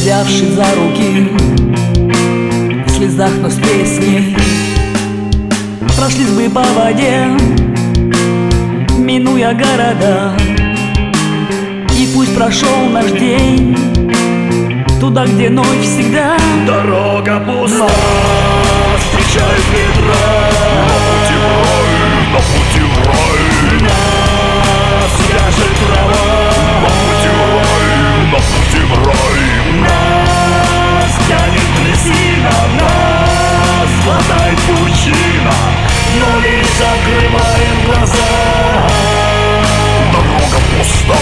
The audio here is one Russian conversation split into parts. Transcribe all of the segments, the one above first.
взявши за руки, в слезах, но с песней, прошлись бы по воде, минуя города. И пусть прошел наш день туда, где ночь всегда. Дорога пуста, встречают ветра, на пути в рай, Нас вяжет трава, на пути в рай, на пути в рай. нас тянет трясина, нас хватает пучина, но лишь закрываем глаза. Дорога пуста.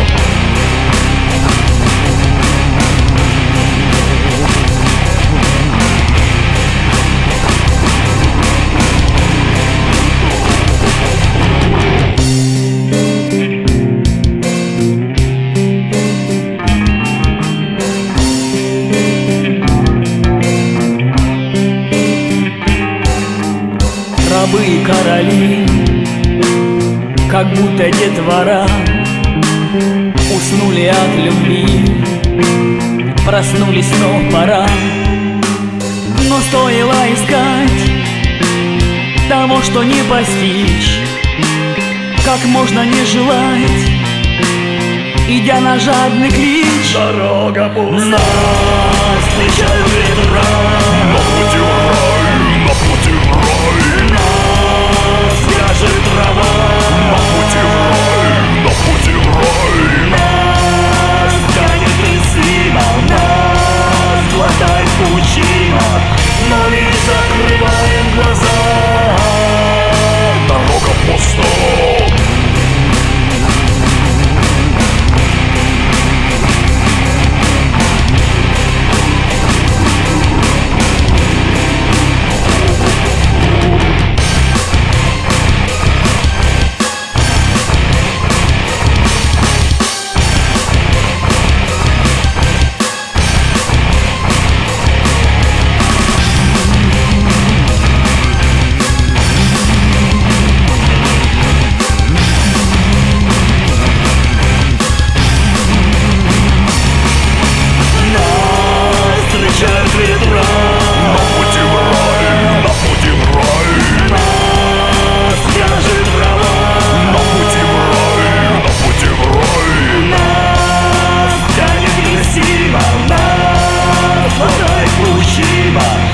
Рабы и короли, как будто детвора, уснули от любви, проснулись, но пора. Но стоило искать того, что не постичь, как можно не желать, идя на жадный клич. Дорога пуста, Нас встречают ветра, на пути в рай, на пути в рай. нас вяжет трава, На пути в рай, на пути в рай. нас тянет трясина, нас хватает пучина, но лишь закрываем глаза. Дорога пуста. Встречают ветра, На пути в рай, на пути в рай. нас вяжет трава, На пути в рай, на пути в рай. нас тянет трясина, нас хватает пучина,